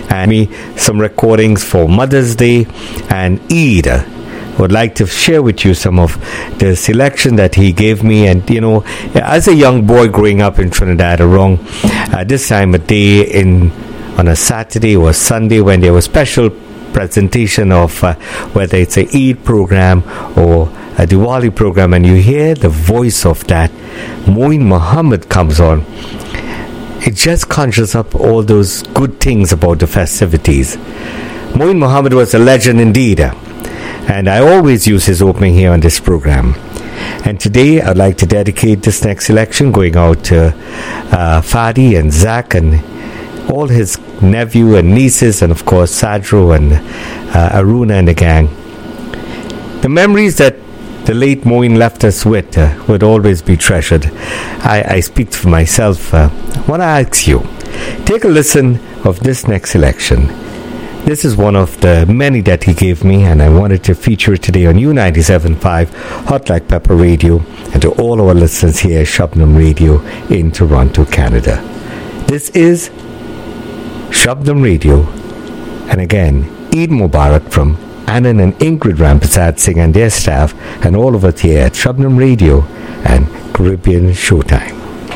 and me some recordings for Mother's Day and Eid. Would like to share with you some of the selection that he gave me. And as a young boy growing up in Trinidad, around this time of day on a Saturday or Sunday, when there was special presentation of whether it's a Eid program or a Diwali program, and you hear the voice of that Moin Muhammad comes on, it just conjures up all those good things about the festivities. Moin Muhammad was a legend indeed, and I always use his opening here on this program. And today I'd like to dedicate this next selection going out to Fadi and Zach and all his nephew and nieces, and of course Sadro and Aruna and the gang. The memories that the late Moin left us with would always be treasured. I speak for myself. I want to ask you, take a listen of this next selection. This is one of the many that he gave me, and I wanted to feature it today on U97.5 Hot Like Pepper Radio, and to all our listeners here at Shabnam Radio in Toronto, Canada. This is Shabnam Radio, and again, Eid Mubarak from Anand and Ingrid Rampasad Singh and their staff, and all of us here at Shabnam Radio and Caribbean Showtime.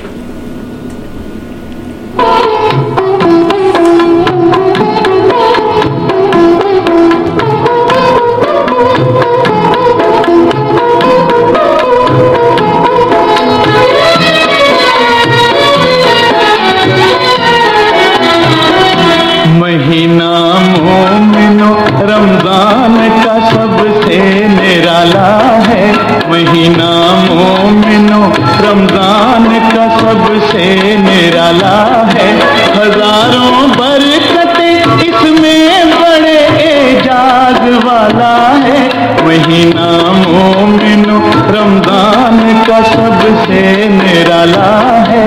महीना मोमिनो रमजान का सबसे निराला है, महीना मोमिनो रमजान का सबसे निराला है। हजारों बरकतें इसमें बड़े एजाज वाला है, महीना मोमिनो रमजान का सबसे निराला है।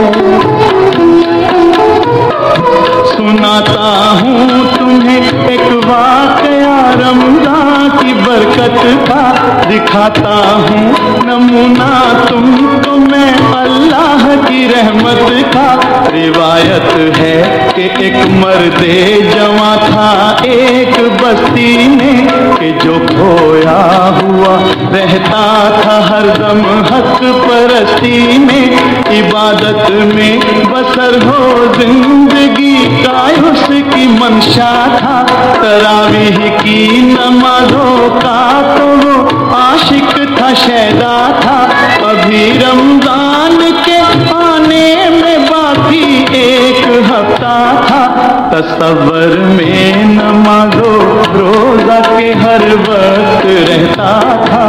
सुनाता हूँ तुम्हें एक वाकया रमज़ान की बरकत का, दिखाता हूँ नमूना तुमको मैं अल्लाह की रहमत का। रिवायत है कि एक मर्दे जवां था एक बस्ती में, कि जो खोया हुआ रहता था हरदम हक परस्ती में। इबादत में बसर हो जिंदगी का उसकी मंशा था, तरावीह की नमाज़ों का तो वो आशिक था, शैदा था। अभी रमजान के आने में बाकी एक हफ्ता था, तसव्वुर में नमाज़ो रोज़ा के हर वक्त रहता था।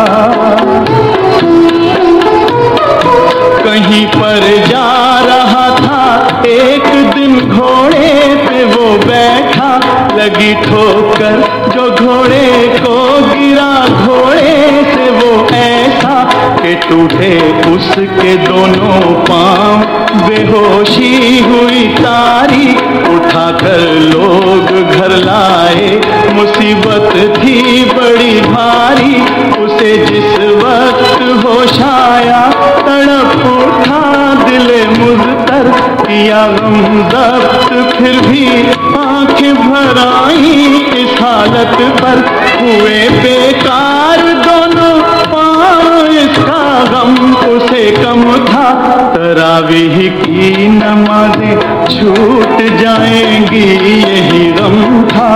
कहीं पर जा रहा था एक दिन घोड़े पे वो बैठा, लगी ठोकर जो घोड़े को गिरा घोड़े से वो ऐसा कि टूटे उसके दोनों पांव, बेहोशी हुई तारी। उठाकर लोग घर लाए, मुसीबत थी बड़ी भारी। उसे जिस वक्त होश आया तड़प उठा दिले मुज़तर, किया गम ज़ब्त फिर भी आंखें भर आई इस हालत पर। हुए बेकार दोनों पाँव, इसका गम उसे कम था। तरावीह की नमाज़ें छूट जाएंगी यही गम था।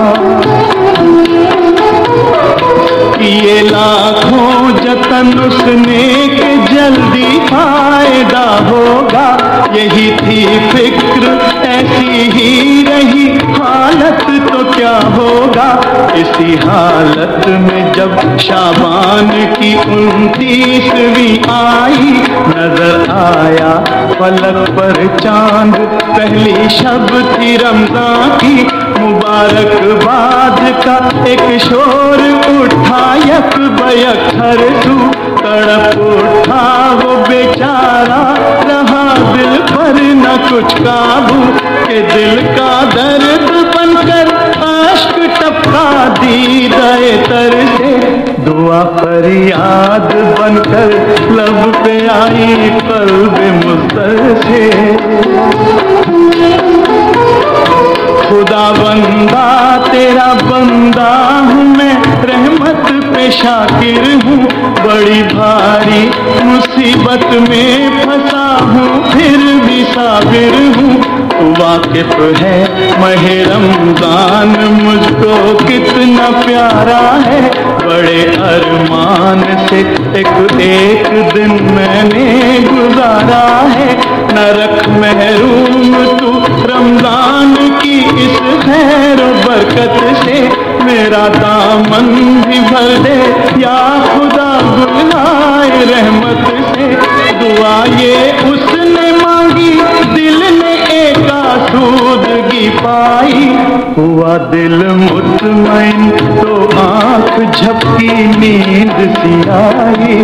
किए लाखों जतन उसने कि जल्दी फायदा होगा, यही थी फिक्र ऐसी ही रही हालत तो क्या होगा। इसी हालत में जब शाबान की 29वीं आई, नजर आया फलक पर चांद, पहली शब थी रमजान की। मुबारकबाद का एक शोर उठा यक बयक हर सू, तड़प उठा वो बेचारा, रहा दिल पर न कुछ काबू। के दिल का दर्द बनकर आश्क टपका दीदाए तर से, दुआ फरियाद बनकर लब पे आई कल्ब मुस्तर से। खुदा खुदावंदा तेरा बंदा हूँ मैं, रहमत पे शाकिर हूँ, बड़ी भारी मुसीबत में फंसा हूँ, फिर भी साबिर हूँ। तू वाकिफ है माहे रमजान मुझको कितना प्यारा है, बड़े अरमान से एक दिन मैंने गुजारा है। न रख महरूम तू रमजान की इस खैर बरकत से, मेरा दामन भी भर दे या खुदा गुनाए रहमत से। दुआ ये उसने मांगी दिल ने एक आसूदगी पाई, हुआ दिल मुतमईन तो आंख झपकी नींद सी आई।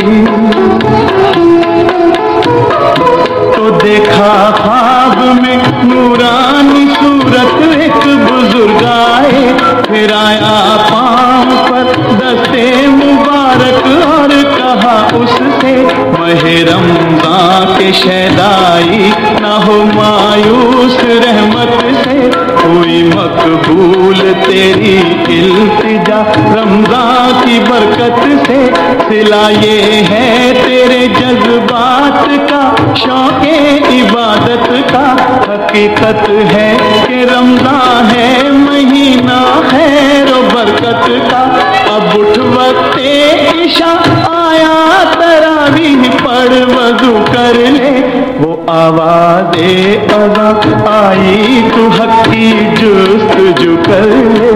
तो देखा ख्वाब में नूरानी सूरत एक बुजुर्ग आए, फिर आया पांव पर दस्ते मुबारक और कहा उससे, माहे रमज़ान के शहदाई ना हो मायूस रहमत से, हुई मकबूल तेरी इल्तिजा रमज़ान की बरकत से। सिला ये है तेरे जज्बात का, शौक़े इबादत का, हकीकत है कि रमज़ान है महीना खैर और बरकत का। अब उठ वक्ते इशा आया, तरावीह पढ़ वज़ू कर ले, वो आवाज़े अज़ा आई तू हक की जुस्तजू कर ले।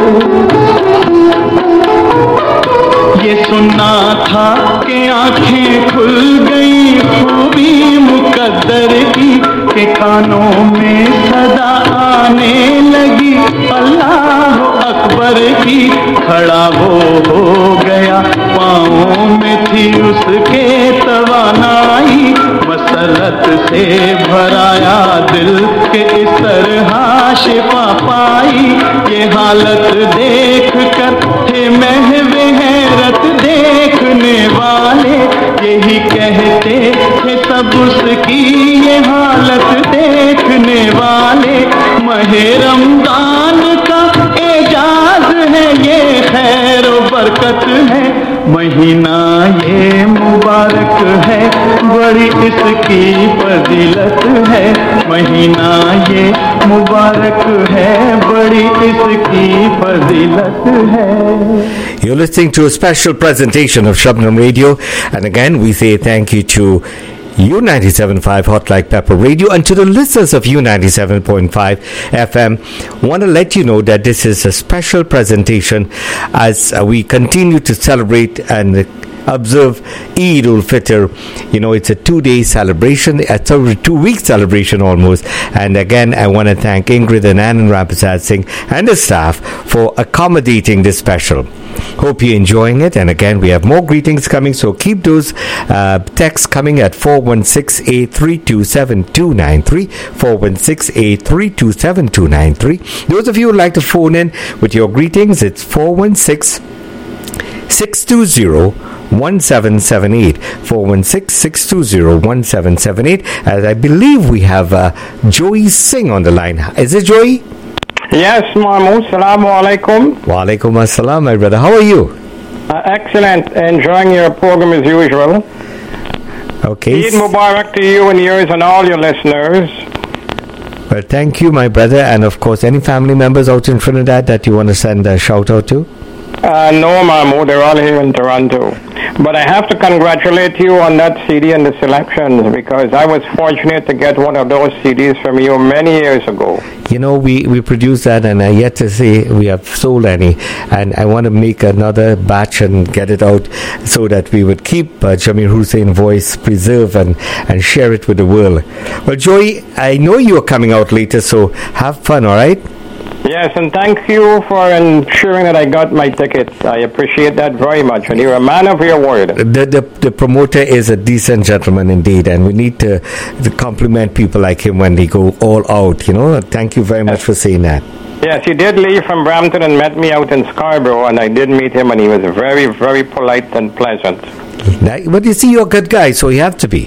ये सुनना था कि आंखें खुल गई खूबी मुकद्दर की, के कानों में सदा आने लगी अल्लाह अकबर की। खड़ा वो हो गया पाँवों में थी उसके तवानाई, मसरत से भराया दिल के इस तरह शिफा पाई। ये हालत देख कर थे महवे हैरत देखने वाले, यही कहते थे सब उसकी ये हालत देखने वाले। माहे रमज़ान का एजाज है ये खैर और बरकत है, महीना ये मुबारक है, बड़ी इसकी फजीलत है। महीना ये मुबारक है, बड़ी इसकी फजीलत है। You're listening to a special presentation of Shabnam Radio, and again we say thank you to U97.5 Hot Like Pepper Radio and to the listeners of U97.5 FM. Want to let you know that this is a special presentation as we continue to celebrate and observe Eid ul-Fitr. You know, it's a 2-day celebration, a 2-week celebration almost. And again, I want to thank Ingrid and Anand Ramprasad Singh and the staff for accommodating this special. Hope you're enjoying it. And again, we have more greetings coming, so keep those texts coming at 416-832-7293, 416-832-7293. Those of you who would like to phone in with your greetings, it's 416-620-1778, 416-620-1778. As I believe we have Joey Singh on the line. Is it Joey? Yes, Mahmood. Assalamu alaikum. Wa alaikum assalam, my brother. How are you? Excellent. Enjoying your program as usual. Okay. Eid Mubarak to you and yours and all your listeners. Well, thank you, my brother. And of course, any family members out in Trinidad that you want to send a shout out to? No, Mahmood. They're all here in Toronto. But I have to congratulate you on that CD and the selections, because I was fortunate to get one of those CDs from you many years ago. You know, we produced that, and I yet to say we have sold any, and I want to make another batch and get it out so that we would keep Jamir Hussain's voice preserved and share it with the world. Well, Joey, I know you are coming out later, so have fun, all right? Yes, and thank you for ensuring that I got my ticket. I appreciate that very much, and you're a man of your word. The promoter is a decent gentleman indeed, and we need to compliment people like him when they go all out, you know. Thank you very much for saying that. Yes, he did leave from Brampton and met me out in Scarborough, and I did meet him, and he was very, very polite and pleasant. But you see, you're a good guy, so you have to be.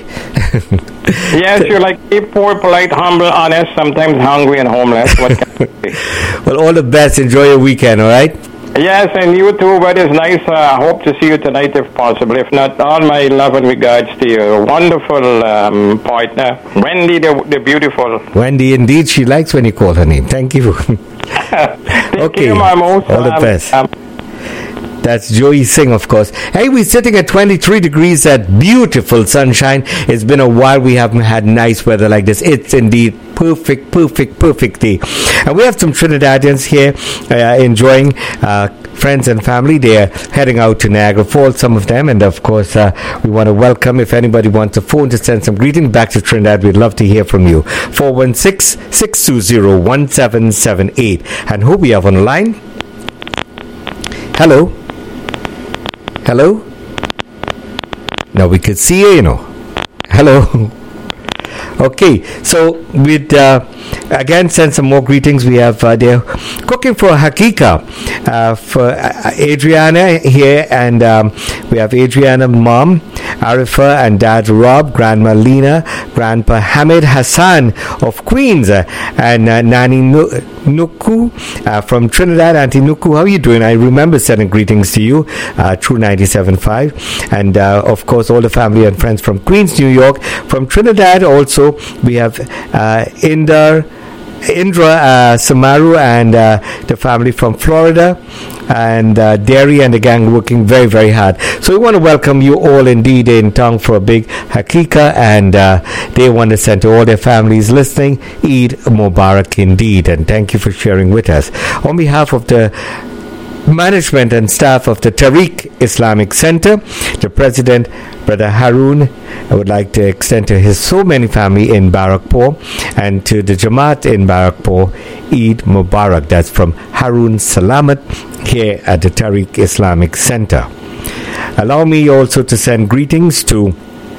Yes, you're like poor, polite, humble, honest, sometimes hungry and homeless. What can I say? Well, all the best. Enjoy your weekend, all right? Yes, and you too. But it's nice. I hope to see you tonight if possible. If not, all my love and regards to your wonderful partner, Wendy, the beautiful. Wendy, indeed, she likes when you call her name. Thank you. Take care, Mamo. All the best. That's Joey Singh, of course. Hey, we're sitting at 23 degrees at beautiful sunshine. It's been a while we haven't had nice weather like this. It's indeed perfect day. And we have some Trinidadians here enjoying friends and family. They are heading out to Niagara Falls, some of them. And, of course, we want to welcome, if anybody wants a phone to send some greetings back to Trinidad, we'd love to hear from you. 416-620-1778. And who we have on the line? Hello? Now we could see you, Hello? Okay, so we'd again send some more greetings. We have they're cooking for Hakika for Adriana here, and we have Adriana, Mom Arifa, and Dad Rob, Grandma Lena, Grandpa Hamid Hassan of Queens, and Nani Nuku from Trinidad. Auntie Nuku, how are you doing? I remember sending greetings to you through 97.5, and of course all the family and friends from Queens, New York. From Trinidad also we have Indra Samaru and the family from Florida, and Derry and the gang working very, very hard. So we want to welcome you all indeed in town for a big Hakika, and they want to send to all their families listening, Eid Mubarak indeed, and thank you for sharing with us. On behalf of the management and staff of the Tariq Islamic Center, the president, Brother Harun, I would like to extend to his so many family in Barakpur, and to the Jamaat in Barakpur, Eid Mubarak. That's from Harun Salamat here at the Tariq Islamic Center. Allow me also to send greetings to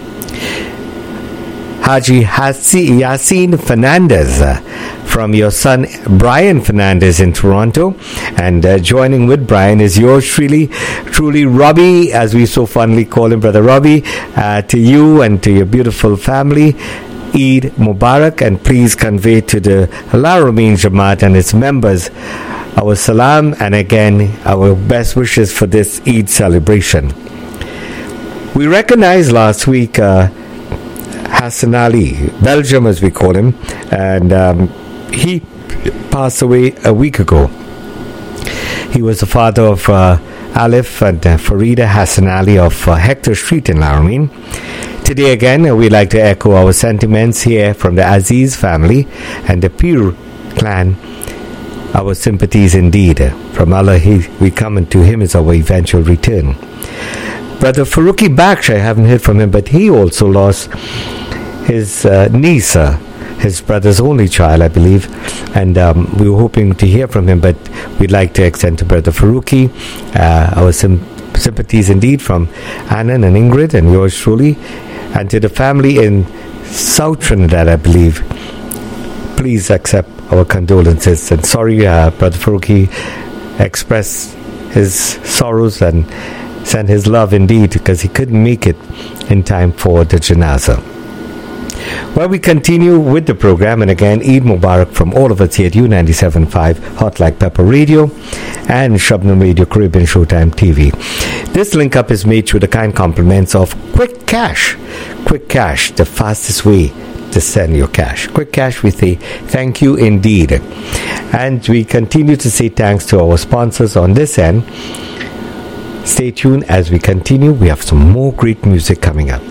Haji Yasin Fernandez from your son Brian Fernandez in Toronto, and joining with Brian is yours truly Robbie, as we so fondly call him, Brother Robbie. To you and to your beautiful family, Eid Mubarak, and please convey to the Al-Aramein Jamaat and its members our salam, and again our best wishes for this Eid celebration. We recognized last week Hassan Ali, Belgium as we call him, and he passed away a week ago. He was the father of Alif and Farida Hassan Ali of Hector Street in Al-Aramein. Today again, we'd like to echo our sentiments here from the Aziz family and the Pir clan. Our sympathies indeed. From Allah, we come, and to Him is our eventual return. Brother Faruqi Baksh, I haven't heard from him, but he also lost his niece, his brother's only child, I believe, and we were hoping to hear from him, but we'd like to extend to Brother Faruqi our sympathies indeed from Annan and Ingrid and yours truly, and to the family in South Trinidad, I believe. Please accept our condolences, and sorry Brother Faruqi expressed his sorrows and sent his love indeed, because he couldn't make it in time for the janazah. Well, we continue with the program, and again, Eid Mubarak from all of us here at U97.5 Hot Like Pepper Radio and Shabnam Radio Caribbean Showtime TV. This link up is made through the kind compliments of Quick Cash. Quick Cash, the fastest way to send your cash. Quick Cash, we say thank you indeed. And we continue to say thanks to our sponsors on this end. Stay tuned as we continue. We have some more great music coming up.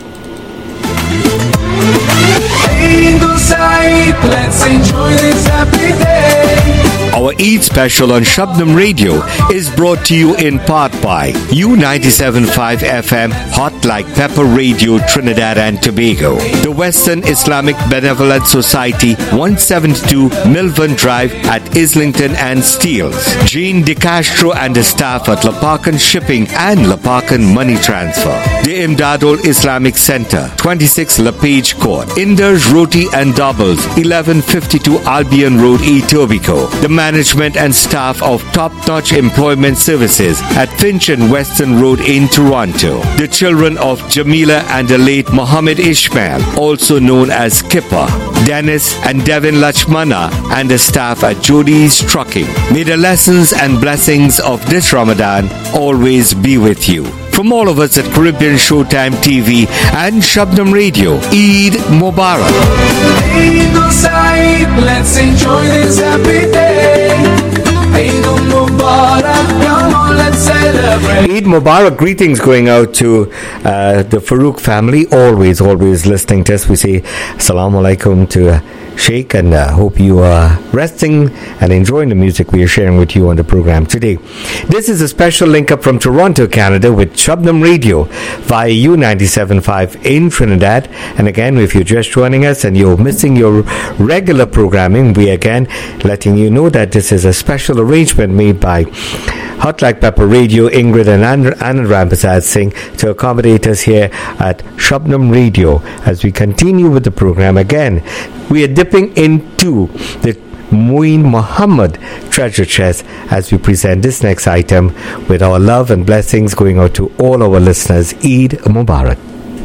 Let's enjoy this happy day. Our Eid special on Shabnam Radio is brought to you in part by U97.5 FM Hot Like Pepper Radio Trinidad and Tobago, the Western Islamic Benevolent Society 172 Milvan Drive at Islington and Steeles, Jean De Castro and the staff at Lapakan Shipping and Lapakan Money Transfer, the Imdadul Islamic Center 26 LaPage Court, Inders Roti and Doubles 1152 Albion Road, Etobicoke, the management management and staff of Top-Notch Employment Services at Finch and Western Road in Toronto. The children of Jamila and the late Mohammed Ishmael, also known as Kipper, Dennis and Devin Lachmana, and the staff at Jody's Trucking. May the lessons and blessings of this Ramadan always be with you. From all of us at Caribbean Showtime TV and Shabnam Radio, Eid Mubarak. Eid al-Saeed, let's enjoy this happy day. Eid al-Mubarak, come on, let's celebrate. Eid Mubarak, greetings going out to the Farouk family, always listening to us. We say Assalamu alaikum to Sheikh, and hope you are resting and enjoying the music we are sharing with you on the program today. This is a special link up from Toronto, Canada with Shabnam Radio via U97.5 in Trinidad. And again, if you're just joining us and you're missing your regular programming, we again letting you know that this is a special arrangement made by Hot Like Pepper Radio, Ingrid and Anand Rampersad Singh, to accommodate us here at Shabnam Radio as we continue with the program. Again, we are dipping into the Muin Muhammad treasure chest as we present this next item with our love and blessings going out to all our listeners. Eid Mubarak.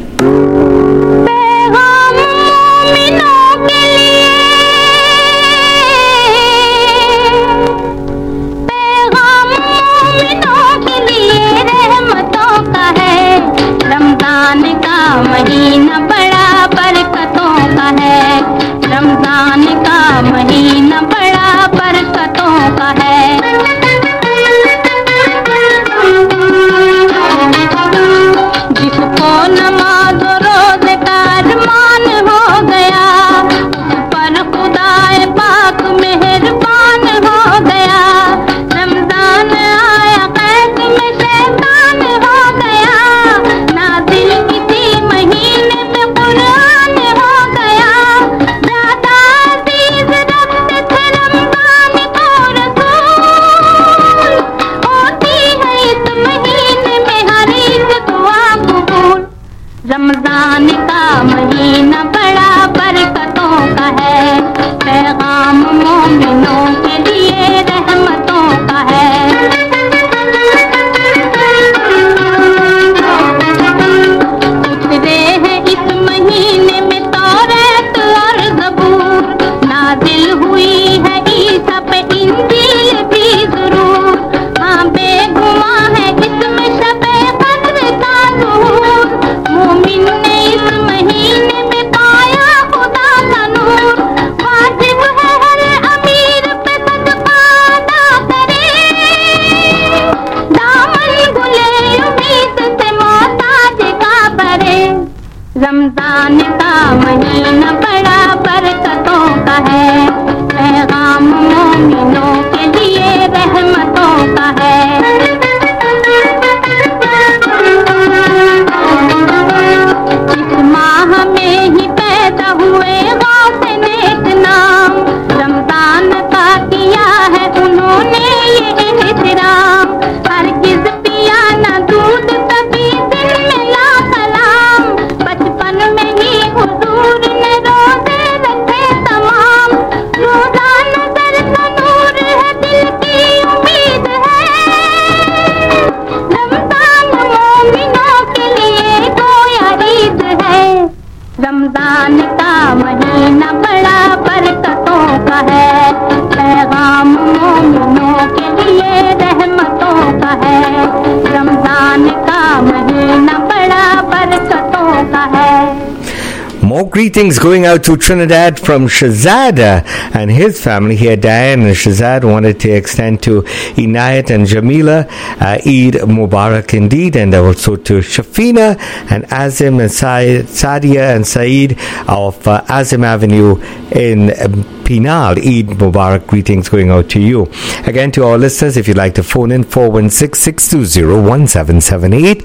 महीना बड़ा बरकतों का है, रमजान का महीना बड़ा बरकतों का है। जिसको नमाज रोज़गार मान हो गया, उस पर खुदाए पाक मेहरबान हो गया। रमजान आया कैद में शैतान हो गया, नाज़िल इसी महीने में कुरान हो गया। ज़्यादा अज़ीज़ रखते थे रमजान को रसूल, होती है इस महीने में हर एक दुआ कबूल। रमजान का महीना बड़ा बरकतों का है, पैगाम मोमिनों के लिए रहमतों का है। उतरे हैं इस महीने में तौरात और ज़बूर, नाज़िल हुई है ईसा पे इंजील भी ज़रूर। हाँ बेगुमा है इसमें शब-ए क़द्र का ज़हूर, मोमिन ने इस महीने में पाया खुदा का नूर। वाजिब है हर अमीर पे सदका अदा करे, दामन गुले उम्मीद से मोहताज का भरे। रमजान का महीना बड़ा बरकतों का है, पैगाम मोमिनों के लिए रहमतों का है। इस माह में ही पैदा हुए गौसे नेक नाम, रमजान का किया है उन्होंने ये एहतराम। हरगिज़ पिया ना दूध कभी दिन में ला सलाम, बचपन में ही हुजूर ने रोज़े रखे तमाम। रोज़ा नज़र का नूर है, दिल की उम्मीद है, रमजान मोमिनों के लिए गोया ईद है। रमजान का महीना बड़ा बरकतों का है, पैगाम मोमिनों के लिए रहमतों का है। रमजान का महीना बड़ा बरकतों का है। More greetings going out to Trinidad from Shazad and his family here. Diane and Shazad wanted to extend to Inayat and Jamila Eid Mubarak indeed, and also to Shafina and Azim and Sadia and Saeed of Azim Avenue in Penal. Eid Mubarak greetings going out to you. Again, to our listeners, if you'd like to phone in, 416-620-1778,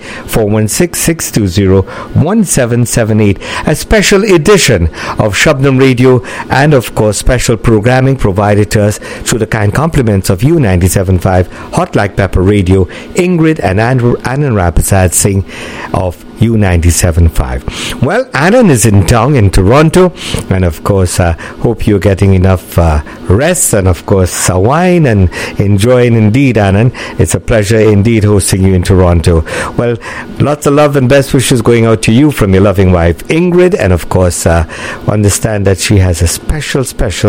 416-620-1778. A special edition of Shabnam Radio, and of course special programming provided to us through the kind compliments of U97.5 Hot Like Pepper Radio, Ingrid and Anand Rampersad Singh of U97.5. Well, Anand is in town in Toronto, and of course, hope you're getting enough rest and of course wine and enjoying indeed, Anand. It's a pleasure indeed hosting you in Toronto. Well, lots of love and best wishes going out to you from your loving wife Ingrid, and of course understand that she has a special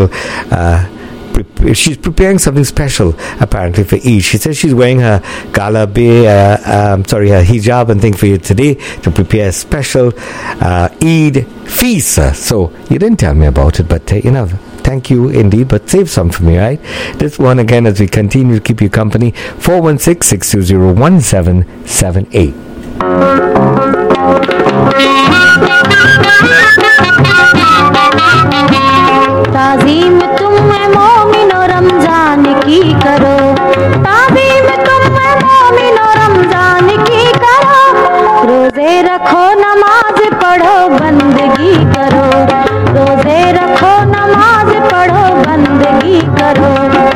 she's preparing something special apparently for Eid. She says she's wearing her her hijab and thing for you today to prepare a special Eid feast. So you didn't tell me about it, but thank you indeed, but save some for me, right? This one again as we continue to keep you company, 416-620-1778. Tazeem तुम मोमिनो रमजान की करो, ताज़ीम तुम मोमिनो रमजान की करो, रोजे रखो नमाज पढ़ो बंदगी करो, रोजे रखो नमाज पढ़ो बंदगी करो।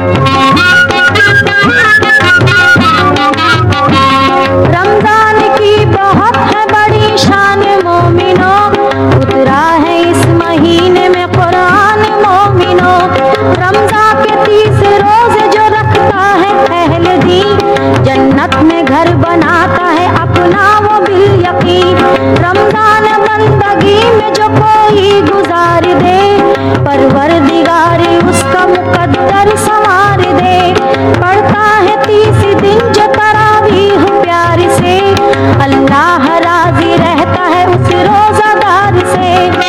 रमजान की बहुत है बड़ी शान मोमिनो, उतरा है इस महीने में कुरान मोमिनो। रमजान के 30 रोज जो रखता है पहले दिन, जन्नत में घर बनाता है अपना वो बिल यकीन। रमजान बंदगी में जो कोई गुजार दे, परवरदिगारी उसका मुकद्दर संवार दे। पढ़ता है 30 दिन जो तरावीह प्यार से, अल्लाह राजी रहता है उस रोजादार से।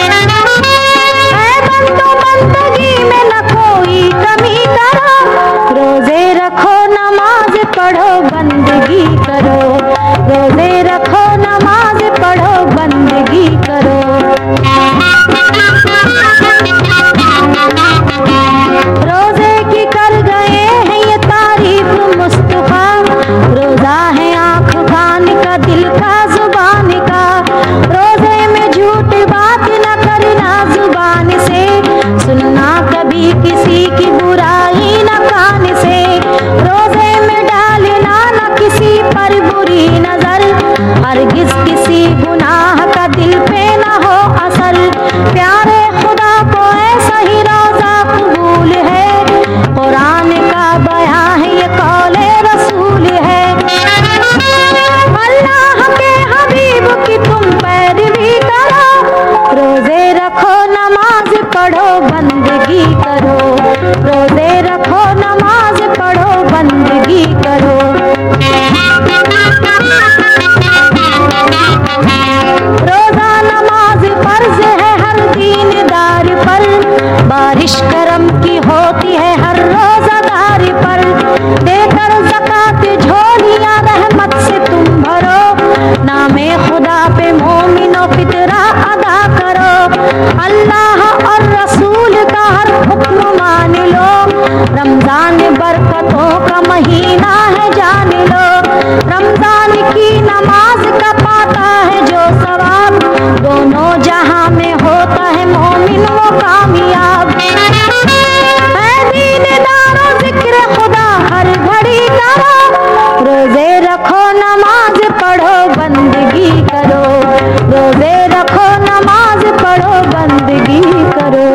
बंदगी में न कोई कमी करो, रोजे रखो नमाज पढ़ो बंदगी करो, रोजे रखो नमाज पढ़ो बंदगी करो। रोजे की कर गए हैं ये तारीफ मुस्तफा, रोजा है आँख कान का दिल का जुबान का। रोजे में झूठ बात न करना जुबान से, सुनना कभी किसी की बुराई न कान से। रोजे में डालना न किसी पर बुरी नजर, हरगिज किसी गुनाह का दिल पे न हो असर। प्यारे खुदा को ऐसा ही रोजा कबूल है, कुरान का बयां है ये कौले रसूल है। अल्लाह के हबीब की तुम पैरवी करो, रोजे रखो नमाज पढ़ो बंदगी करो, रोजे रखो नमाज पढ़ो बंदगी करो। रोजा नमाज फर्ज है हर दीनदार पर, बारिश करम की होती है हर रोजादार पर। देकर ज़कात झोलियां रहमत से तुम भरो, नामे खुदा पे मोमिनो फितरा अदा करो। अल्लाह और रसूल का हर हुक्म मान लो, रमजान बरकतों का महीना है जान लो। रमजान की नमाज का पाता है जो सवाब, दोनों जहां में होता है मोमिन वो कामयाब। दीनदारों जिक्र खुदा हर घड़ी करो, रोजे रखो नमाज पढ़ो बंदगी करो, रोजे रखो नमाज पढ़ो बंदगी करो।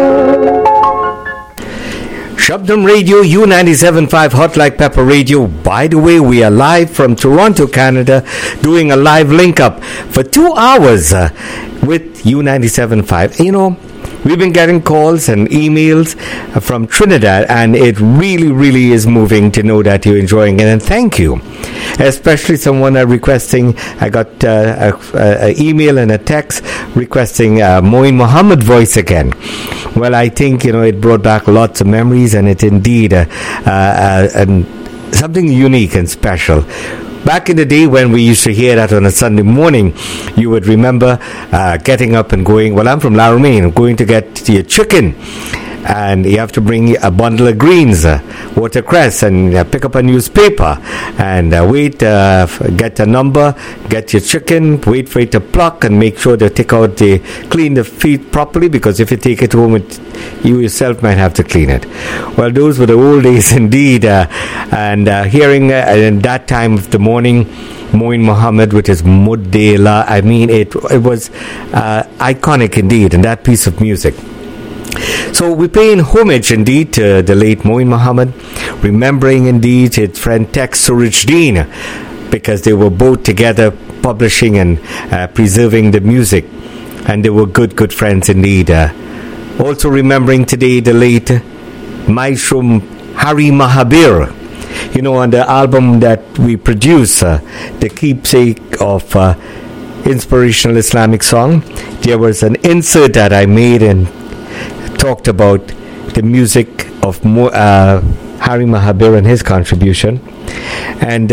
Shabdam Radio, U97.5 Hot Like Pepper Radio. By the way, we are live from Toronto, Canada, doing a live link up for 2 hours with U97.5. We've been getting calls and emails from Trinidad, and it really is moving to know that you're enjoying it, and thank you. Especially someone requesting, I got an email and a text requesting Moin Muhammad voice again. Well, I think, it brought back lots of memories, and it's indeed something unique and special. Back in the day when we used to hear that on a Sunday morning, you would remember getting up and going, well, I'm from Laramine, going to get your chicken. And you have to bring a bundle of greens, watercress, and pick up a newspaper and wait, get a number, get your chicken, wait for it to pluck, and make sure they clean the feet properly, because if you take it home, you yourself might have to clean it. Well, those were the old days indeed, and hearing in that time of the morning Moin Muhammad with his Muddela. I mean, it was iconic indeed, and that piece of music. So we're paying homage indeed to the late Moin Muhammad, remembering indeed his friend Tex Surujdeen, because they were both together publishing and preserving the music, and they were good friends indeed. Also remembering today the late Maestro Hari Mahabir, on the album that we produce, the keepsake of inspirational Islamic song, there was an insert that I made and talked about the music of Hari Mahabir and his contribution. And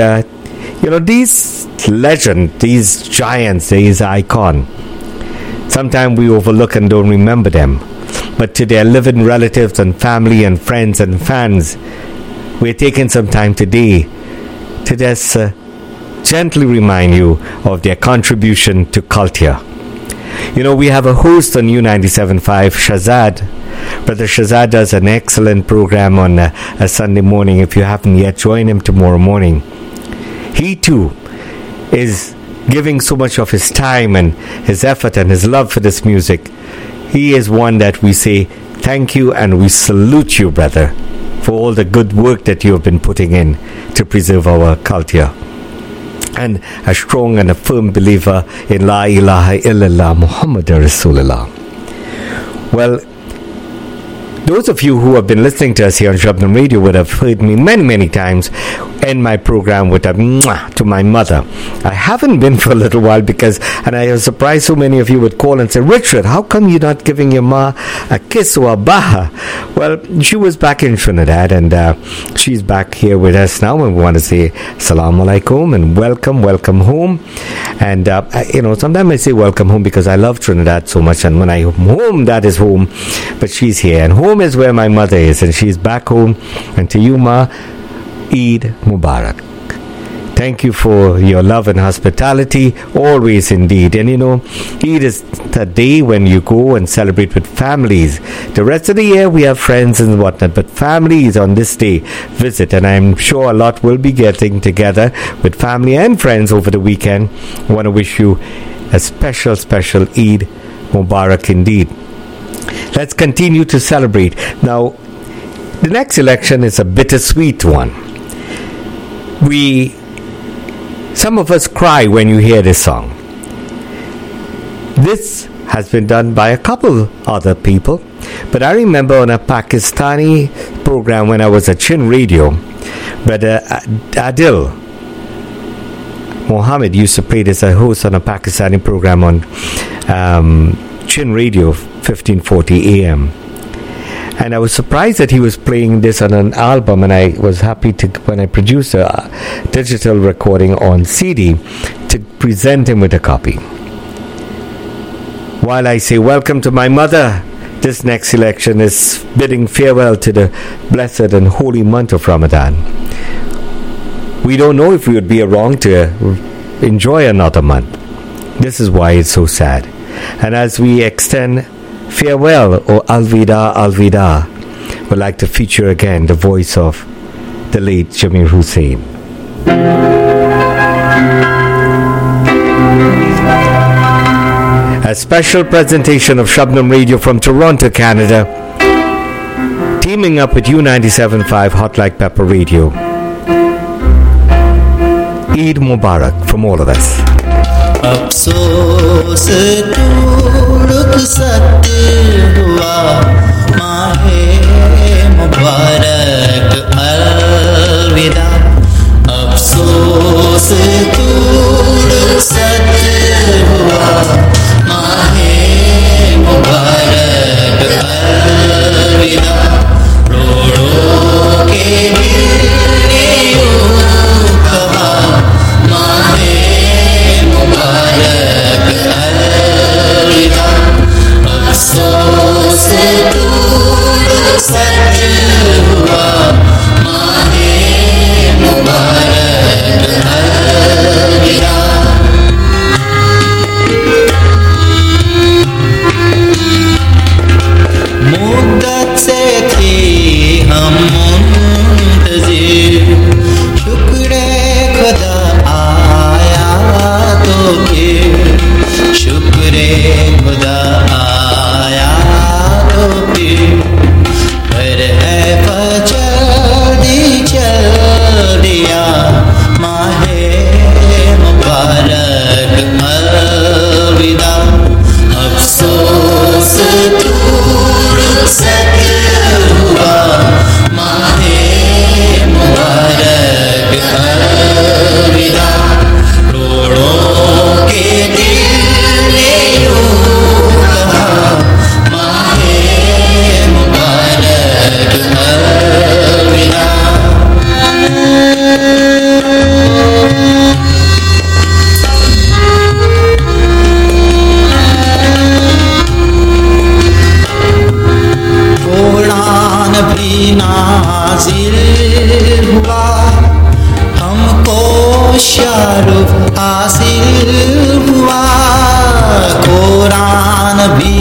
these legends, these giants, these icons, sometimes we overlook and don't remember them, but to their living relatives and family and friends and fans, we're taking some time today to just gently remind you of their contribution to culture. We have a host on U97.5, Shazad. Brother Shazad does an excellent program on a Sunday morning. If you haven't yet, join him tomorrow morning. He too is giving so much of his time and his effort and his love for this music. He is one that we say thank you and we salute you, brother, for all the good work that you have been putting in to preserve our culture. And a strong and a firm believer in La ilaha illallah Muhammadur Rasulullah. Well, those of you who have been listening to us here on Shabnam Radio would have heard me many times end my program with a mwah to my mother. I haven't been for a little while and I was surprised so many of you would call and say, Richard, how come you're not giving your ma a kiss or a baha? Well, she was back in Trinidad and she's back here with us now, and we want to say Assalamu alaikum and welcome home. And sometimes I say welcome home because I love Trinidad so much, and when I'm home, that is home, but she's here, and home is where my mother is, and she's back home. And to you, ma, Eid Mubarak. Thank you for your love and hospitality, always indeed. And Eid is the day when you go and celebrate with families. The rest of the year we have friends and whatnot, but families on this day visit, and I'm sure a lot will be getting together with family and friends over the weekend. I want to wish you a special Eid Mubarak indeed. Let's continue to celebrate. Now, the next election is a bittersweet one. Some of us cry when you hear this song. This has been done by a couple other people, but I remember on a Pakistani program when I was at Chin Radio, Brother Adil Mohammed used to play this as a host on a Pakistani program on Chin Radio 1540 AM. And I was surprised that he was playing this on an album, and I was happy when I produced a digital recording on CD, to present him with a copy. While I say welcome to my mother, this next selection is bidding farewell to the blessed and holy month of Ramadan. We don't know if we would be wrong to enjoy another month. This is why it's so sad. And as we extend farewell or Alvida, would like to feature again the voice of the late Jamil Hussain. A special presentation of Shabnam Radio from Toronto, Canada, teaming up with U97.5 Hot Like Pepper Radio. Eid Mubarak from all of us. अफसोस टूट सत्य हुआ माहे मुबारक अलविदा अफसोस टूट सत्य हुआ माहे मुबारक अलविदा रो रो के दिल ने यूं कहा माहे मुबारक अलविदा अफसोस टूट सच हुआ शारुफ हासिल हुआ, कुरान भी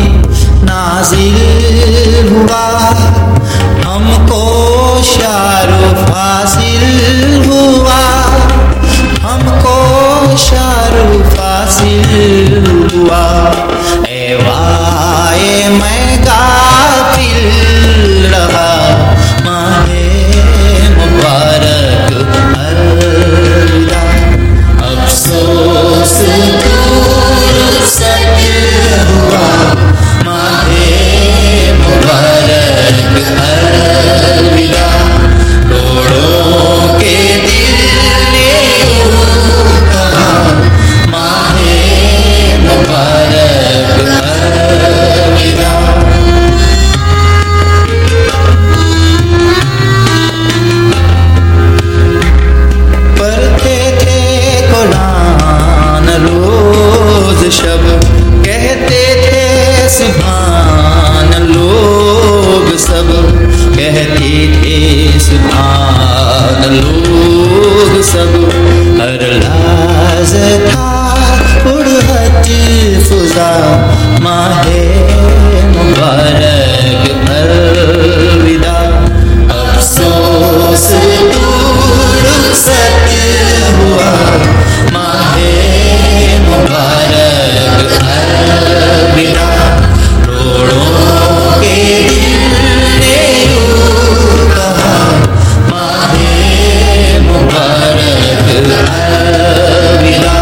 नाजिल हुआ, हमको शारुफ हासिल हुआ, हमको शारुफ हासिल हुआ। ए वाए मैं गाफिल रहा, माहे मुबारक अलविदा, अफसोस दूर सके हुआ, माहे मुबारक अलविदा, रोड़ों के दिल ने यूं कहा, माहे मुबारक अलविदा। पढ़ते थे कुरान रोज शब, कहते थे सुभान लोग सब, कहते थे सुभान लोग सब, हर लाज था उड़हत फुजा, माहे मुबारक अलविदा, अफसोस दूर सत्य हुआ, माहे मुबारक अलविदा, रोड़ों के दिल ने यूं कहा, माहे मुबारक अलविदा,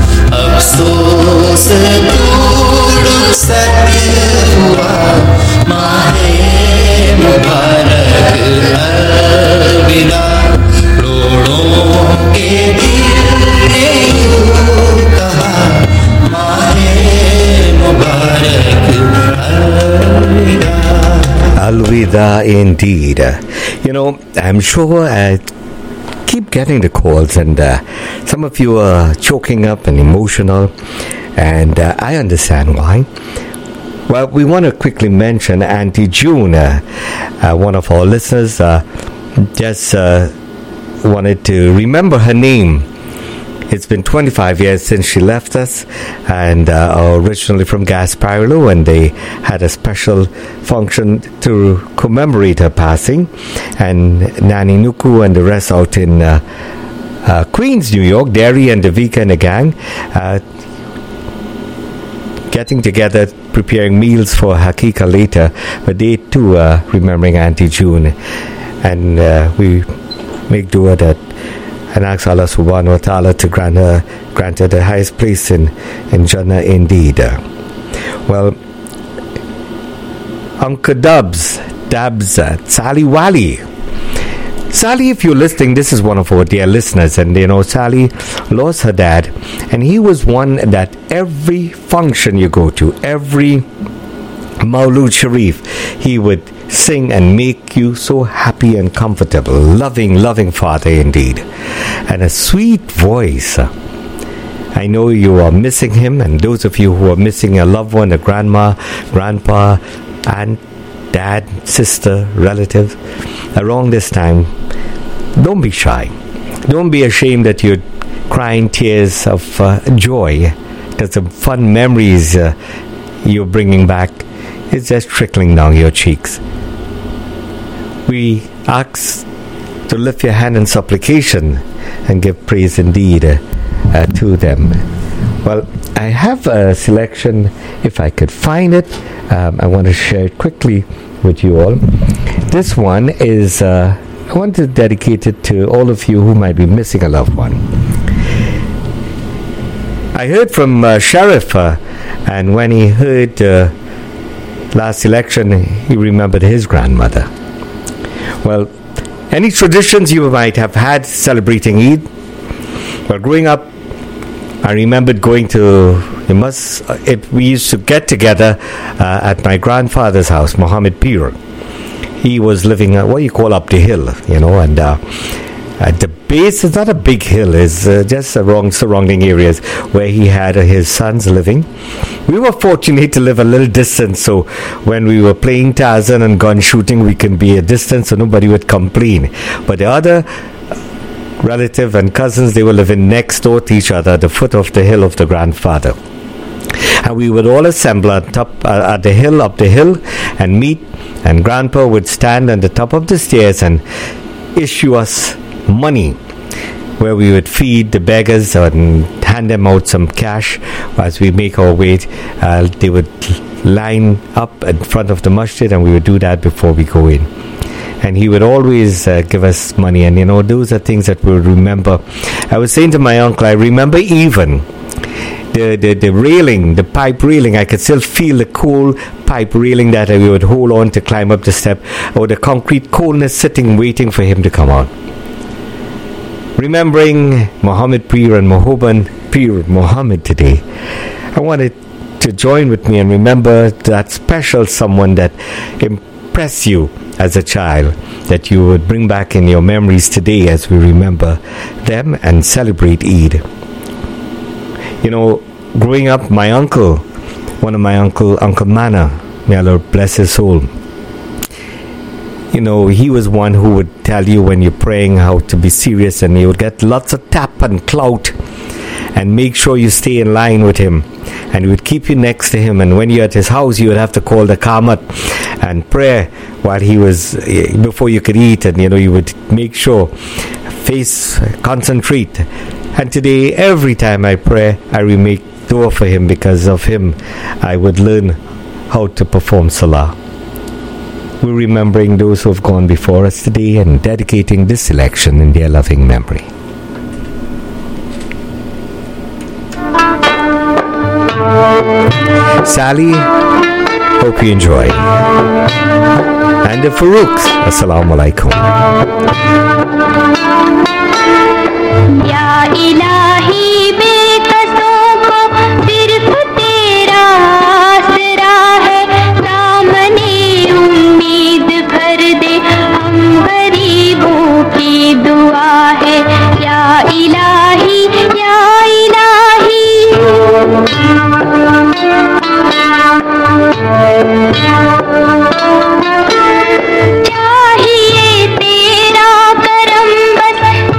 अफसोस दूर सत्य हुआ, माहे मुबारक अलविदा, रोड़ों के दिल ने यूं कहा, माहे मुबारक अलविदा। Alvida indeed. You know, I'm sure I keep getting the calls, and some of you are choking up and emotional, and I understand why. Well, we want to quickly mention Auntie June, one of our listeners, just wanted to remember her name. It's been 25 years since she left us, and originally from Gasparilla, and they had a special function to commemorate her passing. And Nani Nuku and the rest out in Queens, New York, Derry and Davika and the gang, getting together, preparing meals for Hakika later, but they too are remembering Auntie June. And we make dua that and ask Allah subhanahu wa ta'ala to grant her the highest place in Jannah indeed. Well, Uncle Dabs, Sally Wally. Sally, if you're listening, this is one of our dear listeners, and you know, Sally lost her dad, and he was one that every function you go to, every Maulud Sharif, he would sing and make you so happy and comfortable. Loving father indeed, and a sweet voice. I know you are missing him, and those of you who are missing a loved one, a grandma, grandpa, aunt, dad, sister, relative, around this time, don't be shy. Don't be ashamed that you're crying tears of joy, because the fun memories you're bringing back is just trickling down your cheeks. We ask to lift your hand in supplication and give praise indeed to them. Well, I have a selection, if I could find it. I want to share it quickly with you all. This one is, I want to dedicate it to all of you who might be missing a loved one. I heard from Sheriff, and when he heard last election, he remembered his grandmother. Well, any traditions you might have had celebrating Eid? Well, growing up, I remembered going to, we used to get together at my grandfather's house, Muhammad Pir. He was living, what you call up the hill, and at the base, it's not a big hill, it's just surrounding areas where he had his sons living. We were fortunate to live a little distance, so when we were playing Tarzan and gun shooting, we can be a distance so nobody would complain. But the other relative and cousins, they were living next door to each other at the foot of the hill of the grandfather. And we would all assemble at up the hill, and meet, and Grandpa would stand on the top of the stairs and issue us money, where we would feed the beggars and hand them out some cash as we make our way. They would line up in front of the masjid, and we would do that before we go in. And he would always give us money, and those are things that we'll remember. I was saying to my uncle, I remember even the railing, the pipe railing. I could still feel the cool pipe railing that we would hold on to climb up the step, or the concrete coldness sitting waiting for him to come on. Remembering Muhammad Pir and Mohoban Pir Muhammad today, I wanted to join with me and remember that special someone that impressed you as a child, that you would bring back in your memories today as we remember them and celebrate Eid. Growing up, my uncle, Uncle Mana, may Allah bless his soul, he was one who would tell you when you're praying how to be serious, and he would get lots of tap and clout and make sure you stay in line with him, and he would keep you next to him. And when you're at his house, you would have to call the Qamat and pray while he was, before you could eat, and you would make sure, concentrate. And today, every time I pray, I remake dua for him. Because of him, I would learn how to perform salah. We're remembering those who have gone before us today and dedicating this selection in their loving memory. Sally, hope you enjoy. And the Farouks, Assalamu alaikum. Ya ilahi बेकसों को सिर्फ तेरा आसरा है, दामने उम्मीद भर दे, हम गरीबों की दुआ है। या इलाही, या इलाही, चाहिए तेरा करम बस,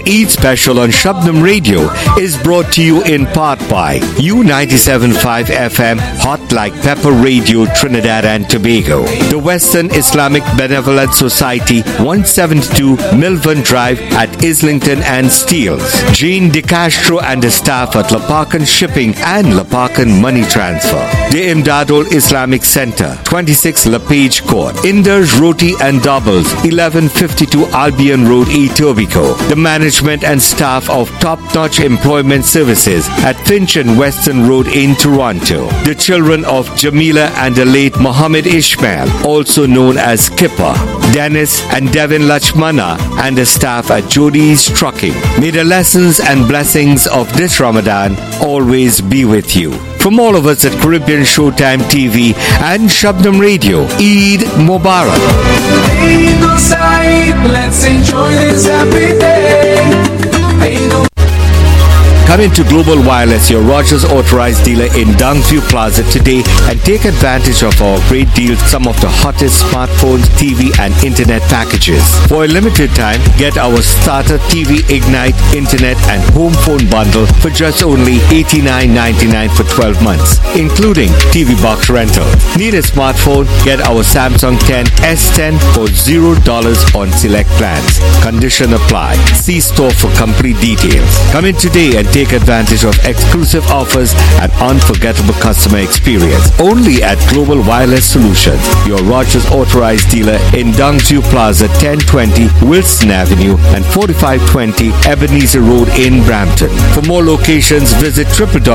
Eid special on Shabnam Radio is brought to you in part by U97.5 FM Hot Like Pepper Radio Trinidad and Tobago, the Western Islamic Benevolent Society 172 Milvan Drive at Islington and Steeles, Jean De Castro and the staff at Lapakan Shipping and Lapakan Money Transfer, the Imdadul Islamic Center 26 LaPage Court, Inders Roti and Doubles 1152 Albion Road, Etobicoke, the management and staff of Top Notch Employment Services at Finch and Western Road in Toronto, the children of Jamila and the late Mohammed Ishmael, also known as Kipper, Dennis and Devin Lachmana and the staff at Jody's Trucking. May the lessons and blessings of this Ramadan always be with you. From all of us at Caribbean Showtime TV and Shabnam Radio, Eid Mubarak. Eid Saeed, let's enjoy this happy day. Eid Come into Global Wireless, your Rogers authorized dealer in Dungview Plaza today and take advantage of our great deals, some of the hottest smartphones, TV and internet packages. For a limited time, get our starter TV Ignite, internet and home phone bundle for just only $89.99 for 12 months, including TV box rental. Need a smartphone? Get our Samsung 10 S10 for $0 on select plans. Condition apply. See store for complete details. Come in today and take advantage of exclusive offers and unforgettable customer experience. Only at Global Wireless Solutions, your Rogers authorized dealer in Dungview Plaza, 1020 Wilson Avenue and 4520 Ebenezer Road in Brampton. For more locations, visit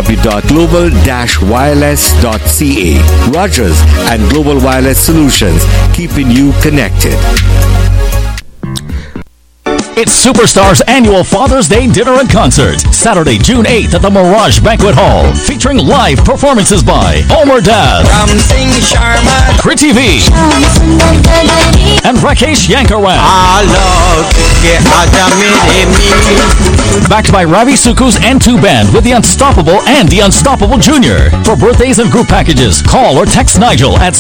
www.global-wireless.ca. Rogers and Global Wireless Solutions, keeping you connected. It's Superstar's annual Father's Day dinner and concert, Saturday, June 8th at the Mirage Banquet Hall, featuring live performances by Omer Daz, Singh Sharma, Crit TV, and Rakesh Yankawan. Backed by Ravi Suku's N2 Band with The Unstoppable and The Unstoppable Jr. For birthdays and group packages, call or text Nigel at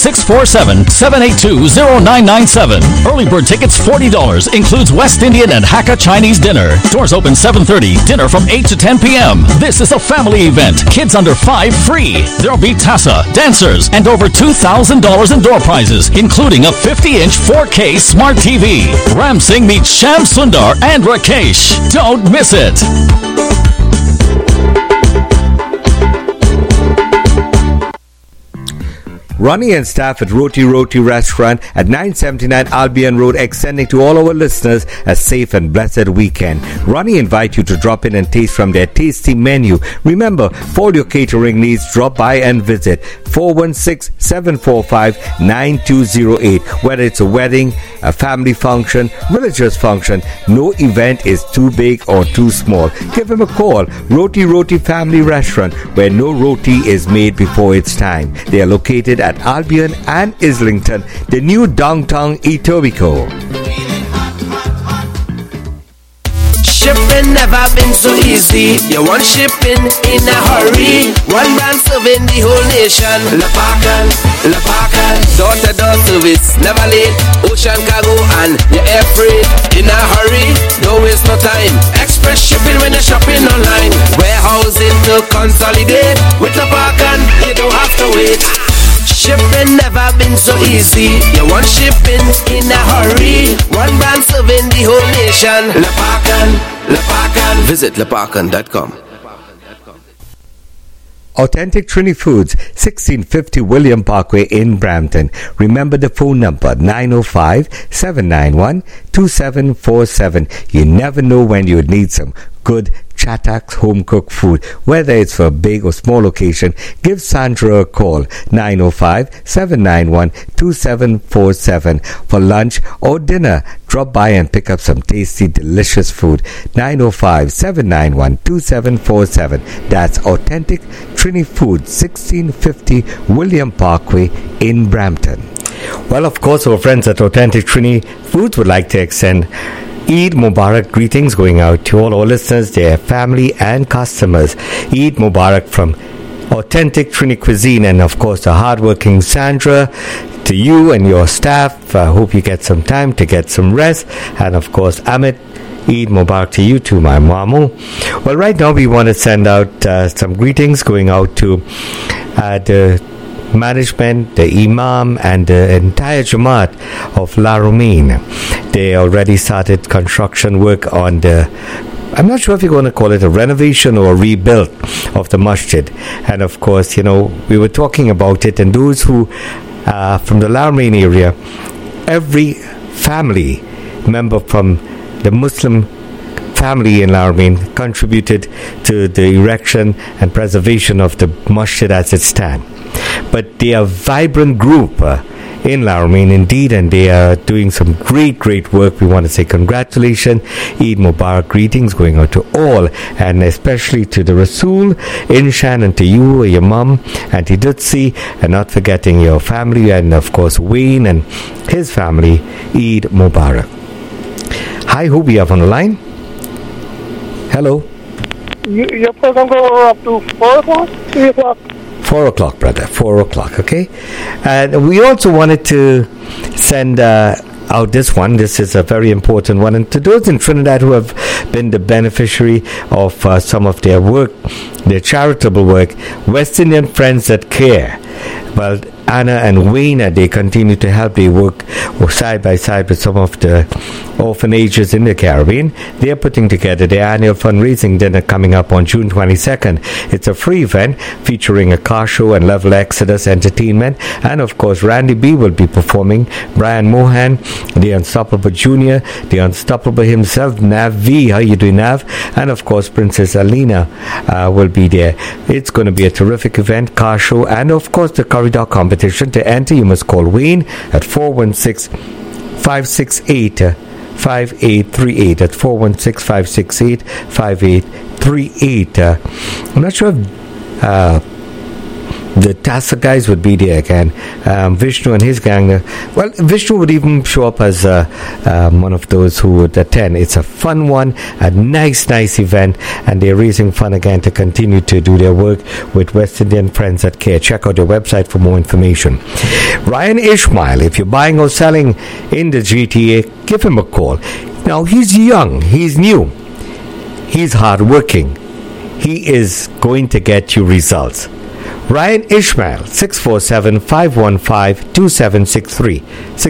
647-782-0997. Early bird tickets $40, includes West Indian and Hakka Chinese dinner. Doors open 7:30, dinner from 8 to 10 p.m. This is a family event. Kids under 5 free. There'll be Tassa, dancers, and over $2,000 in door prizes, including a 50-inch 4K smart TV. Ram Singh meets Sham Sundar and Rakesh. Don't miss it. Ronnie and staff at Roti Roti Restaurant at 979 Albion Road, extending to all our listeners a safe and blessed weekend. Ronnie invite you to drop in and taste from their tasty menu. Remember, for all your catering needs, drop by and visit 416-745-9208. Whether it's a wedding, a family function, religious function, no event is too big or too small. Give them a call. Roti Roti Family Restaurant, where no roti is made before its time. They are located at Albion and Islington, the new downtown Etobicoke. Shipping never been so easy. You want shipping in a hurry. One brand serving the whole nation. Lapakan, door-to-door service, never late. Ocean cargo and your air freight. In a hurry, don't waste no time. Express shipping when you're shopping online. Warehousing to consolidate. With Lapakan, you don't have to wait. Shipping never been so easy. You want shipping in a hurry. One brand serving the whole nation. Lapakan. Visit lapakan.com. Authentic Trini Foods, 1650 William Parkway in Brampton. Remember the phone number, 905-791-2747. You never know when you need some good Chataks home cooked food. Whether it's for a big or small occasion, give Sandra a call, 905-791-2747. For lunch or dinner, drop by and pick up some tasty, delicious food. 905-791-2747. That's Authentic Trini Food, 1650 William Parkway in Brampton. Well, of course, our friends at Authentic Trini Foods would like to extend Eid Mubarak greetings going out to all our listeners, their family and customers. Eid Mubarak from Authentic Trini Cuisine, and of course the hardworking Sandra, to you and your staff. I hope you get some time to get some rest. And of course, Amit, Eid Mubarak to you too, my Mamu. Well, right now we want to send out some greetings going out to the management, the Imam, and the entire Jamaat of La Rumain. They already started construction work on I'm not sure if you're going to call it a renovation or a rebuild of the masjid. And of course, we were talking about it, and those who from the La Rumain area, every family member from the Muslim family in La Rumain contributed to the erection and preservation of the masjid as it stands. But they are a vibrant group in La Rumain indeed, and they are doing some great work. We want to say congratulations, Eid Mubarak, greetings going out to all, and especially to the Rasul, Inshan, and to you, your mum, Auntie Dutsi, and not forgetting your family, and of course Wayne and his family. Eid Mubarak. Hi, who we have on the line? Hello. Your program go up to 4 o'clock, 3 o'clock? 4 o'clock, brother. 4 o'clock, okay? And we also wanted to send out this one. This is a very important one. And to those in Trinidad who have been the beneficiary of some of their work, their charitable work, West Indian Friends That Care. Well, Anna and Wayne, they continue to help. They work side by side with some of the orphanages in the Caribbean. They are putting together their annual fundraising dinner coming up on June 22nd. It's a free event featuring a car show and Level Exodus entertainment. And of course, Randy B will be performing. Brian Mohan, the Unstoppable Junior, the Unstoppable himself, Nav V. How you doing, Nav? And of course, Princess Alina will be there. It's going to be a terrific event, car show, and of course, the corridor competition. To enter, you must call Wayne at 416-568-5838. At 416-568-5838. I'm not sure if the TASA guys would be there again. Vishnu and his gang. Well, Vishnu would even show up as one of those who would attend. It's a fun one, a nice event, and they're raising fund again to continue to do their work with West Indian Friends That Care. Check out their website for more information. Ryan Ishmael, if you're buying or selling in the GTA, give him a call. Now, he's young, he's new, he's hardworking, he is going to get you results. Ryan Ishmael, 647-515-2763.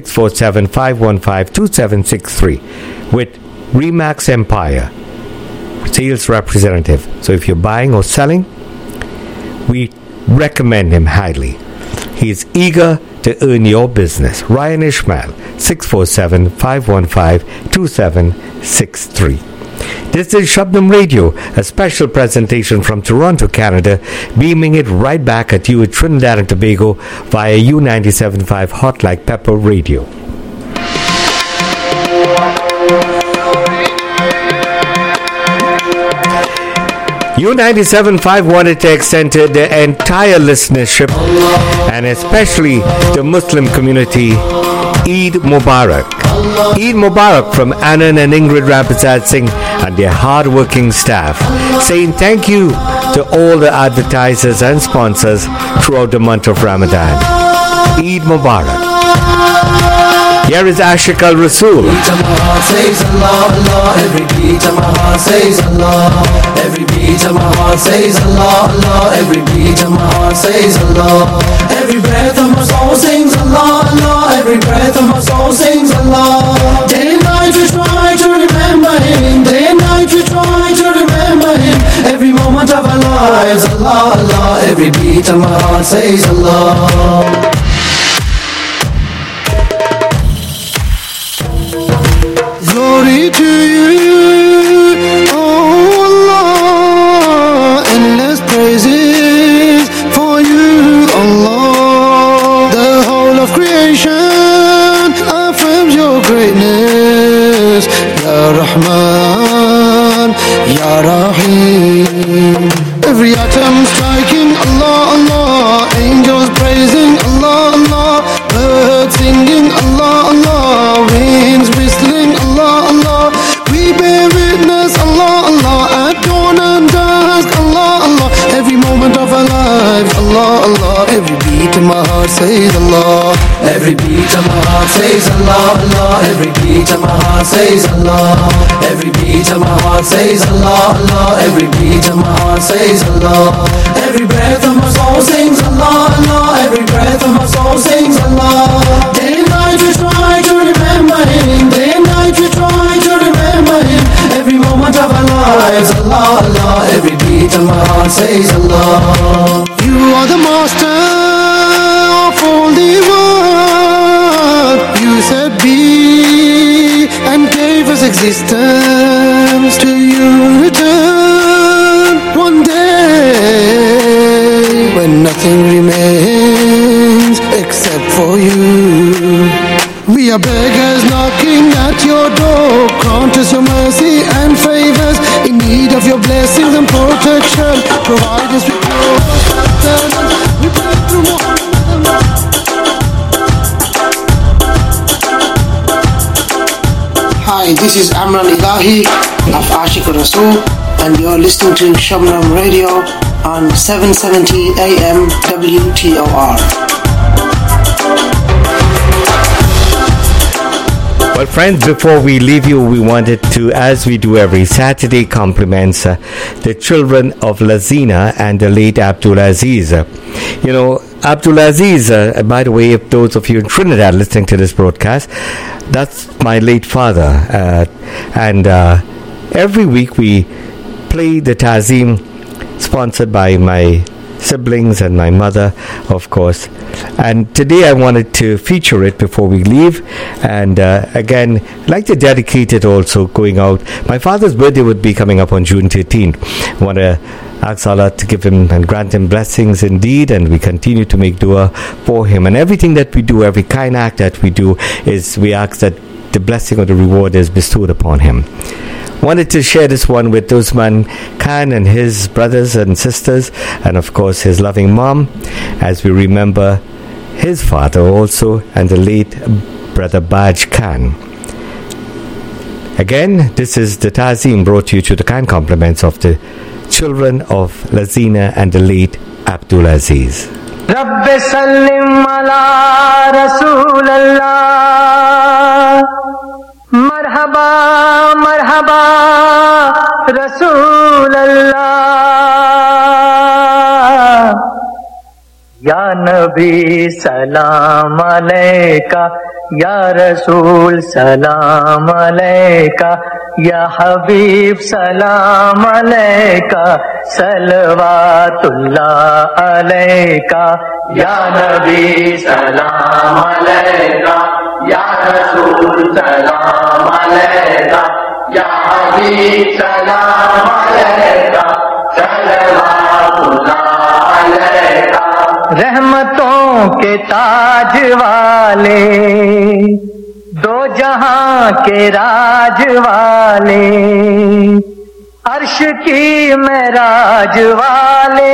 647-515-2763 with Remax Empire, sales representative. So if you're buying or selling, we recommend him highly. He is eager to earn your business. Ryan Ishmael, 647-515-2763. This is Shabnam Radio, a special presentation from Toronto, Canada, beaming it right back at you at Trinidad and Tobago via U97.5 Hot Like Pepper Radio. U97.5 wanted to extend to the entire listenership, and especially the Muslim community, Eid Mubarak. Eid Mubarak from Anand and Ingrid Rampersad Singh and their hard-working staff, saying thank you to all the advertisers and sponsors throughout the month of Ramadan. Eid Mubarak. Here is Ashik Al Rasul. Every beat of my heart says Allah, Allah. Every beat of my heart says Allah. Every beat of my heart says Allah, Allah. Every beat of my heart says Allah. Every breath of my soul sings Allah, Allah. Every breath of my soul sings Allah. Day and night we try to remember Him. Day and night we try to remember Him. Every moment of our lives, Allah, Allah. Every beat of my heart says Allah. Glory to you, oh Allah, endless praises for you, Allah. The whole of creation affirms your greatness, Ya Rahman, Ya Rahim. Every atom striking Allah, Allah, angels praising Allah, Allah, birds singing Allah, Allah, winds whistling Allah, Allah. We bear witness Allah, Allah, at dawn and dusk Allah, Allah. Every moment of our lives Allah, Allah. Every beat of my heart says Allah. Every beat of my heart says Allah, Allah. Every beat of my heart says Allah. Every beat heart says Allah, Allah. Every beat of my heart says Allah. Every breath of my soul sings Allah, Allah. Every breath of my soul sings Allah. Day and night we try to remember Him. Day and night we try to remember Him. Every moment of our lives, Allah, Allah. Every beat of my heart says Allah. You are the master of all the world. You said be and gave us existence. To you return one day when nothing remains except for you. We are beggars knocking at your door. Grant us your mercy and favors. In need of your blessings and protection. Provide us with your sustenance. We pray through Muhammad. Hi, this is Amran Ilahi of Ashik Rasool, and you're listening to Shabnam Radio on 770 AM WTOR. Well, friends, before we leave you, we wanted to, as we do every Saturday, compliment the children of Lazina and the late Abdul Aziz. Abdul Aziz, by the way, if those of you in Trinidad listening to this broadcast, that's my late father. And every week we play the Tazim, sponsored by my siblings and my mother, of course. And today I wanted to feature it before we leave. And again, I'd like to dedicate it also going out. My father's birthday would be coming up on June 13th. I want to ask Allah to give him and grant him blessings indeed, and we continue to make dua for him. And everything that we do, every kind act that we do, is we ask that the blessing or the reward is bestowed upon him. Wanted to share this one with Usman Khan and his brothers and sisters, and of course his loving mom, as we remember his father also, and the late brother Baj Khan. Again, this is the Tazim brought to you to the kind compliments of the children of Lazina and the late Abdul Aziz. Rabbi sallim ala Rasulallah. Marhaba, marhaba, Rasulallah. Ya Nabi salam alayka, Ya Rasul salam alayka, Ya Habib salam alayka, salawatullah alayka. Ya Nabi salam alayka, Ya Rasul salam alayka, Ya Habib salam alayka, salawatullah alayka. रहमतों के ताज वाले, दो जहां के राज वाले, अर्श की महराज वाले,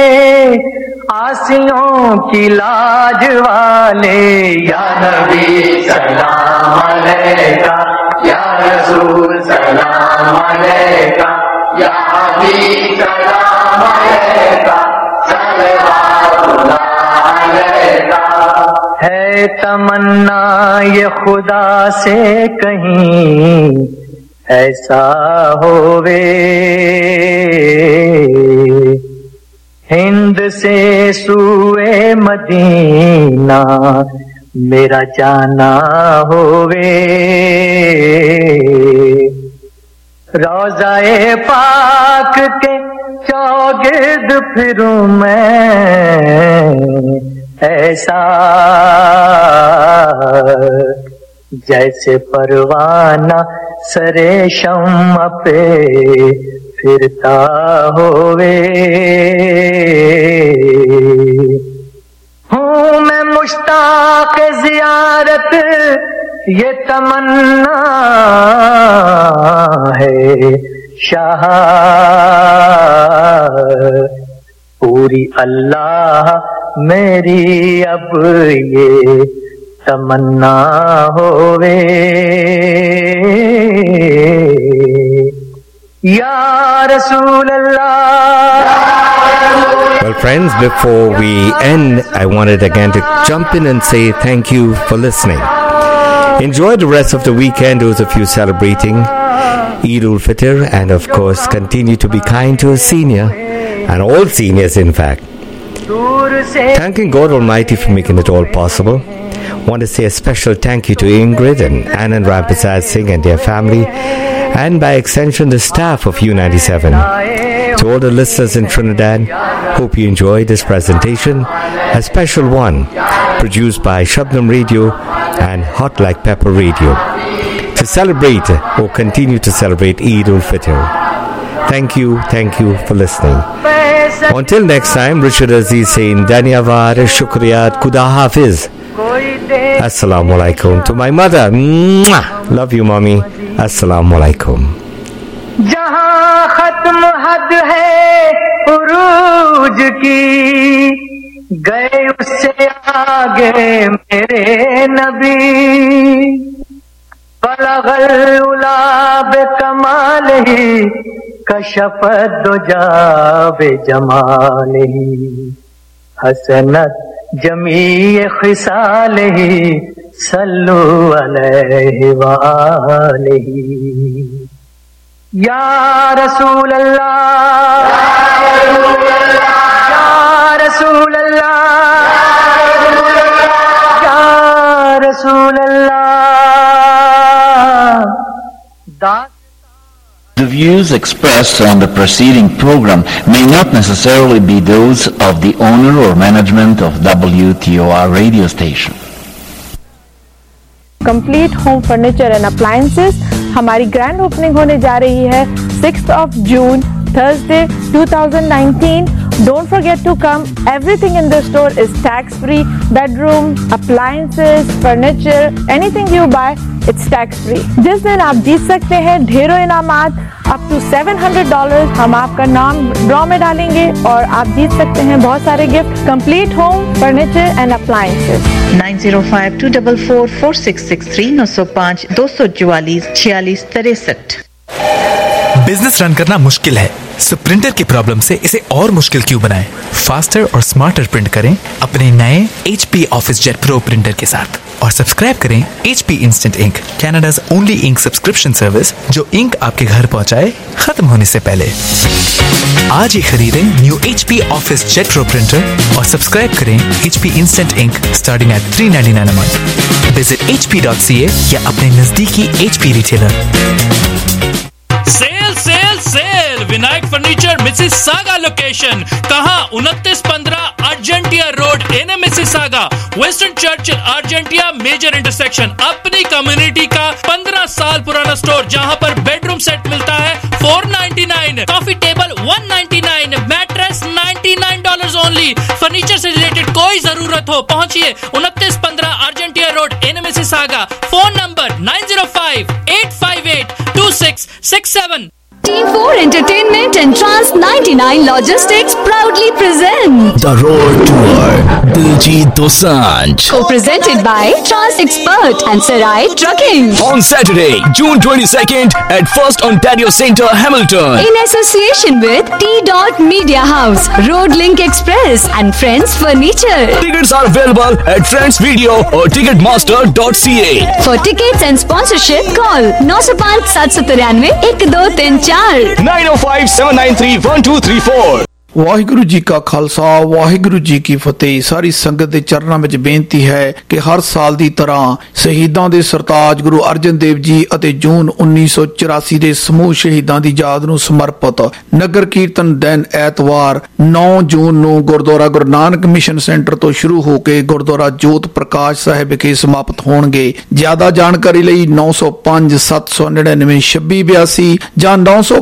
आसियों की लाज वाले. या नबी सलाम अलैका, या रसूल सलाम अलैका, या हबीब सलाम अलैका, सल्लल्लाहु अलैका. है तमन्ना ये खुदा से कहीं ऐसा होवे, हिंद से सूए मदीना मेरा जाना होवे. रोज़ाए पाक के चौगिर्द फिरूं मैं ऐसा, जैसे परवाना सरे शम्म पे फिरता होवे. हूँ मैं मुश्ताक ज़ियारत ये तमन्ना है शाह, पूरी अल्लाह मेरी अब ये तमन्ना होवे. Ya Rasulallah. Well, friends, before we end, I wanted again to jump in and say thank you for listening. Enjoy the rest of the weekend, those of you celebrating. Eid ul-Fitr, and of course continue to be kind to a senior and all seniors in fact. Thanking God Almighty for making it all possible. Want to say a special thank you to Ingrid and Anand Ramprasad Singh and their family, and by extension the staff of U97. To all the listeners in Trinidad, hope you enjoyed this presentation, a special one produced by Shabnam Radio and Hot Like Pepper Radio, to celebrate or continue to celebrate Eid ul-Fitr. Thank you for listening. Until next time, Richard Aziz saying Dhanyavad, Shukriyat, Khuda Hafiz. Assalamu alaikum. To my mother, mwah, love you mommy. Assalamu alaikum. जहाँ खत्म हद है उरूज की, गए उससे आगे मेरे नबी। बलगल उला बेकमाल ही, कशफत दुजा बेजमाल ही, हसनत जमी खिसाल ही, सल्लु अलैहि व आलिही। या रसूल अल्लाह, या रसूल अल्लाह, या रसूल अल्लाह। The views expressed on the preceding program may not necessarily be those of the owner or management of WTOR radio station. Complete home furniture and appliances हमारी ग्रैंड ओपनिंग होने जा रही है 6 जून Thursday 2019. Don't forget to come. Everything in the store is tax free. Bedroom, appliances, furniture, anything you buy, it's tax free. जिस दिन आप जीत सकते हैं ढेरों इनामात, up to $700 हम आपका नाम ड्रॉ में डालेंगे और आप जीत सकते हैं बहुत सारे gift. Complete home furniture and appliances 9052444663 905 244 4663। Business run करना मुश्किल है, सो प्रिंटर की प्रॉब्लम से इसे और मुश्किल क्यों बनाएं? फास्टर और स्मार्टर प्रिंट करें अपने नए HP OfficeJet pro printer के साथ और सब्सक्राइब करें HP instant ink, Canada's only ink subscription service जो इंक आपके घर पहुंचाए खत्म होने से पहले। आज ही खरीदें new HP OfficeJet pro printer और सब्सक्राइब करें HP instant ink starting at $3.99 a month। Visit hp.ca या अपने नजदीकी HP retailer. Sale sale sale Vinayak furniture Mississauga location कहां 2915 Argentia road in Mississauga, western Churchill Argentia major intersection. अपनी community का 15 साल पुराना स्टोर जहां पर बेडरूम सेट मिलता है $499, coffee table $199, mattress $99 only. Furniture से रिलेटेड कोई जरूरत हो पहुंचिए 2915 Argentia road in Mississauga. Phone number 905-858-2667। T4 Entertainment and Trans 99 Logistics proudly present The Road Tour, Diljit Dosanjh, co-presented by Trans Expert and Sarai Trucking, on Saturday, June 22nd at First Ontario Centre, Hamilton, in association with T. Media House, Road Link Express and Friends Furniture. Tickets are available at Friends Video or Ticketmaster.ca. For tickets and sponsorship, call 905 793 1234 905-793-1234। Waheguru ji ਕਾ ਖਾਲਸਾ ਵਾਹਿਗੁਰੂ ਜੀ ਕੀ ਫਤਿਹ। ਸਾਰੀ ਸੰਗਤ ਦੇ ਚਰਨਾਂ ਵਿੱਚ ਬੇਨਤੀ ਹੈ ਕਿ ਹਰ ਸਾਲ ਦੀ ਤਰ੍ਹਾਂ ਸ਼ਹੀਦਾਂ ਦੇ ਸਰਤਾਜ ਗੁਰੂ ਅਰਜਨ ਦੇਵ ਜੀ ਅਤੇ ਜੂਨ 1984 ਦੇ ਸਮੂਹ ਸ਼ਹੀਦਾਂ ਦੀ ਯਾਦ ਨੂੰ ਸਮਰਪਿਤ ਨਗਰ ਕੀਰਤਨ ਦਿਨ ਐਤਵਾਰ 9 ਜੂਨ ਨੂੰ ਗੁਰਦੁਆਰਾ ਗੁਰੂ ਨਾਨਕ ਮਿਸ਼ਨ ਸੈਂਟਰ ਤੋਂ ਸ਼ੁਰੂ ਹੋ ਕੇ ਗੁਰਦੁਆਰਾ ਜੋਤ ਪ੍ਰਕਾਸ਼ ਸਾਹਿਬ ਵਿਖੇ ਸਮਾਪਤ ਹੋਣਗੇ। ਜ਼ਿਆਦਾ ਜਾਣਕਾਰੀ ਲਈ 905 799 2682 ਜਾਂ 900